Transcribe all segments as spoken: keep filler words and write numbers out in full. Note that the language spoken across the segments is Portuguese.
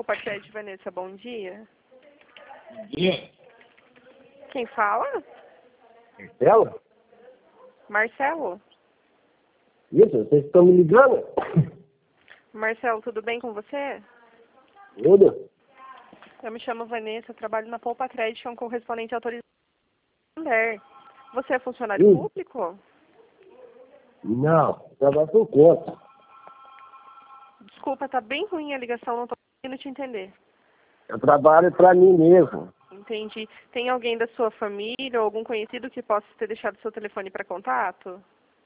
Poupa Crédito, Vanessa, bom dia. Bom dia. Quem fala? Marcelo? Marcelo? Isso, vocês estão me ligando? Marcelo, tudo bem com você? Tudo? Eu me chamo Vanessa, trabalho na Poupa Crédito, é um correspondente autorizado. Você é funcionário Sim. público? Não, trabalho por conta. Desculpa, tá bem ruim a ligação, não tô conseguindo te entender. Eu trabalho para mim mesmo. Entendi. Tem alguém da sua família ou algum conhecido que possa ter deixado seu telefone para contato?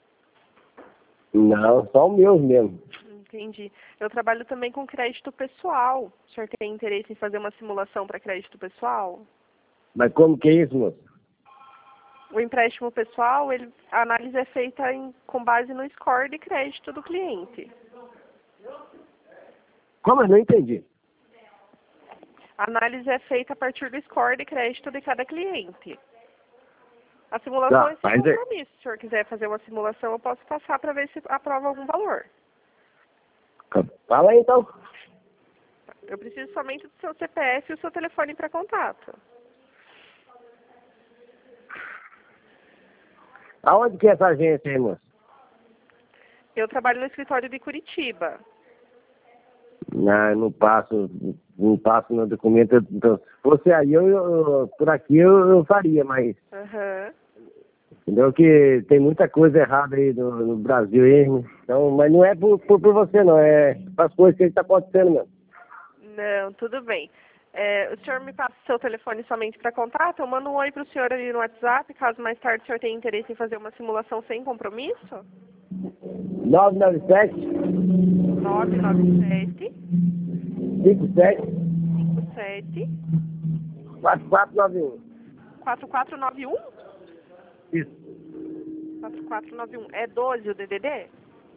Não, só o meu mesmo. Entendi. Eu trabalho também com crédito pessoal. O senhor tem interesse em fazer uma simulação para crédito pessoal? Mas como que é isso, moço? O empréstimo pessoal, ele, a análise é feita em, com base no score de crédito do cliente. Como? Eu não entendi. A análise é feita a partir do score de crédito de cada cliente. A simulação Tá, é sem mas é- compromisso. Se o senhor quiser fazer uma simulação, eu posso passar para ver se aprova algum valor. Fala aí, então. Eu preciso somente do seu C P F e o seu telefone para contato. Aonde que é essa agência aí, moço? Eu trabalho no escritório de Curitiba. Não, eu não passo, não passo no documento. Então, se fosse aí, eu, eu- por aqui eu, eu faria, mas Aham. entendeu que tem muita coisa errada aí no, no Brasil aí, então, mas não é por, por, por você não, é as coisas que está acontecendo mesmo. Não, tudo bem. É, o senhor me passa o seu telefone somente para contato? Eu mando um oi para o senhor ali no WhatsApp, caso mais tarde o senhor tenha interesse em fazer uma simulação sem compromisso? nove nove sete, nove nove sete, cinco sete, cinco sete, quatro quatro nove um. quatro quatro nove um? Isso. quatro quatro nove um. É doze o D D D?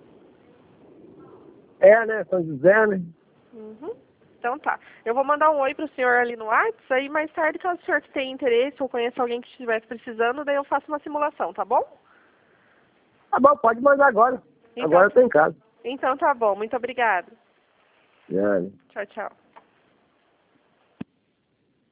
É, né? São José, né? Uhum. Então tá. Eu vou mandar um oi pro senhor ali no WhatsApp, aí mais tarde, caso o senhor tenha interesse ou conheça alguém que estivesse precisando, daí eu faço uma simulação, tá bom? Tá bom, pode mandar agora. Então, Agora eu tô em casa. então tá bom. Muito obrigada. É, né? Tchau, tchau.